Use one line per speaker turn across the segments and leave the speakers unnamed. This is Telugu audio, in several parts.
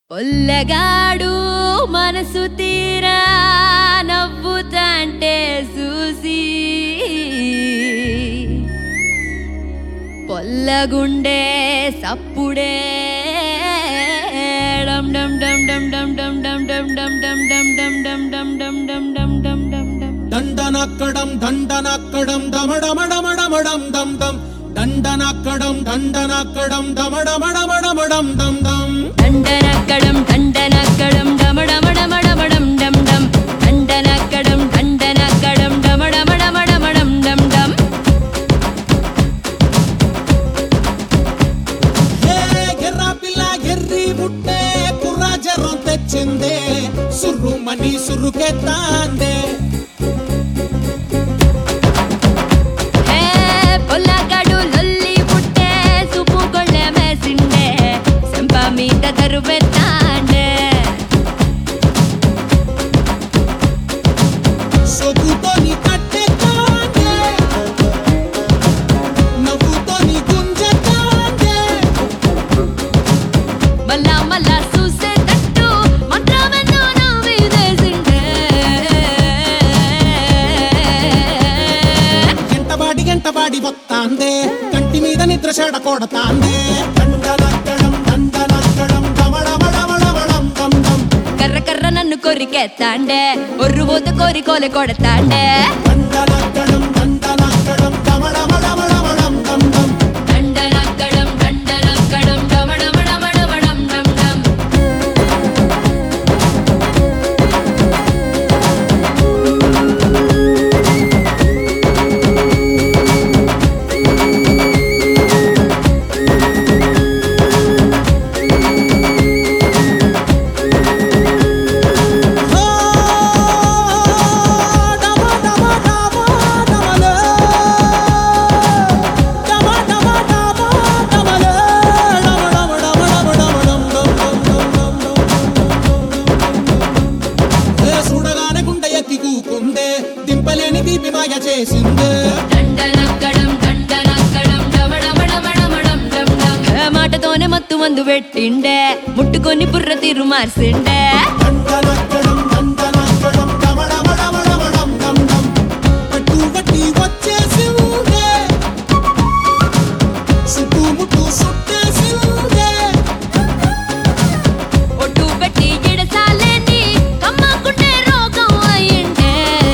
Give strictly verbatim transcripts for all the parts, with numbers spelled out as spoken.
ఒల్లగాడు మనసు తీరా నవ్వుతాంటే చూసి పొల్లగుండే సప్పుడే డమ్ డమ్ డమ్ డమ్ డమ్ డమ్ డమ్ డమ్ డమ్ డమ్ డమ్ డమ్ డమ్ డమ్ డమ్ డమ్ డమ్ డమ్ డమ్
దండనక్కడం దండనక్కడం దమడమడమడమడం దం దం దండనక్కడం దండనక్కడం దమడమడమడమడం దం దం
దండనక్కడం దండనక్కడం డమడమడమడమడం డమ్ డమ్ దండనక్కడం దండనక్కడం డమడమడమడమడం డమ్ డమ్
హే ఎర్ర పిల్ల ఎర్రి ముట్టే కుర్ర జరం తెచ్చిందే సుర్రుమని సురుకెత్తాందే
పొల్లగాడు లొల్లి పుట్టే సుపు కొళ్ళె మేసిండే సెంప మీద దరువెత్తాండే
సొగుతోని కట్టెత్తాందే నవ్వుతోని గుంజెత్తాందే
మళ్ళా మళ్ళా చూసేటట్టు మంత్రమెన్నో నవ్విదేసిండే
గంటబాడి గంటబాడి వత్తాందే కంటి మీద నిద్ర చెడ కొడతాందే దండనక్కడం దండనక్కడం దమడమడమడమడం దం దం
కర్ర కర్ర నన్ను కొరికెత్తాండే ఒర్రు పోత కోరి కోలె కొడతాండే
దండనక్కడం దండనక్కడం దమడమడమడమడం దం దం
దండనక్కడం దండనక్కడం డమడమడమడమడం డమ్ డమ్ దింపలేని దీపి మాయ చేసిందే దండనక్కడం దండనక్కడం డమడమడమడమడం డమ్ డమ్ ఏ మాటతోనే మత్తు మందు పెట్టిండే ముట్టుకొని బుర్ర తీరు మార్సిండే
దండనక్కడం దండనక్కడం దమడమడమడమడం దం దం పట్టు పట్టి వచ్చేసిందే సుట్టు ముట్టు సుట్టేసిందే
ఒట్టు పెట్టి ఎడసాలేని కమ్మకుంటే రోగం అయ్యిండే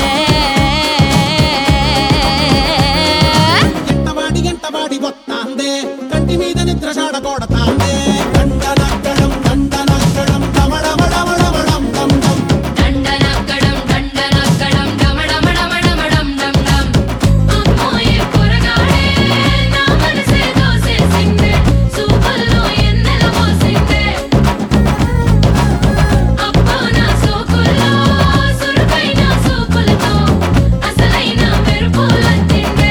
గంటవాడి గంటవాడి వత్తాందే కంటి మీద నిద్ర చాడ కొడతాందే దండనక్కడం దండనక్కడం దమడమడమడమడం దం దం
దండనక్కడం దండనక్కడం డమడమడమడమడం డమ్ డమ్ అమ్మోయే పొరగాడే నా మనసే దోసేసిందే సూపుల్లో ఎన్నెల పోసిందే అప్పో నా సోకుల్లో సురుకైన సూపులతో అసలైన మెరుపులొత్తిండే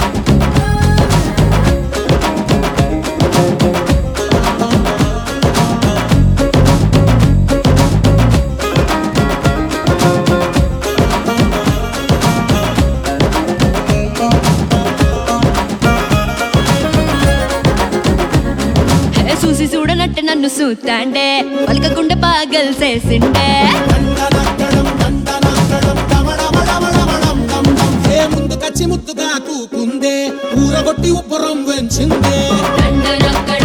హే చూసి చూడనట్టు నన్ను సూతాండే పలకకుండా పాగల్ చేసిండే
దండనక్కడం దండనక్కడం దమడమడమడమడం దం దం ఏ ముందుకచ్చి ముద్దుగా కూకుందే ఊరగొట్టి ఉబ్బరం వెంచిందే
దండనక్కడం